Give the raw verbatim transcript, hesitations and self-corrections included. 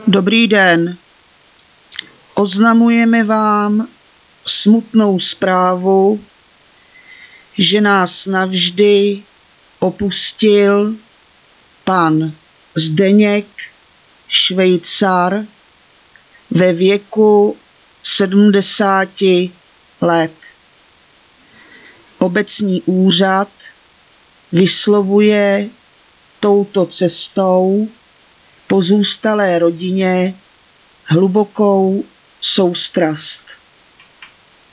Dobrý den. Oznamujeme vám smutnou zprávu, že nás navždy opustil pan Zdeněk Švejcar ve věku sedmdesáti let. Obecní úřad vyslovuje touto cestou pozůstalé rodině hlubokou soustrast.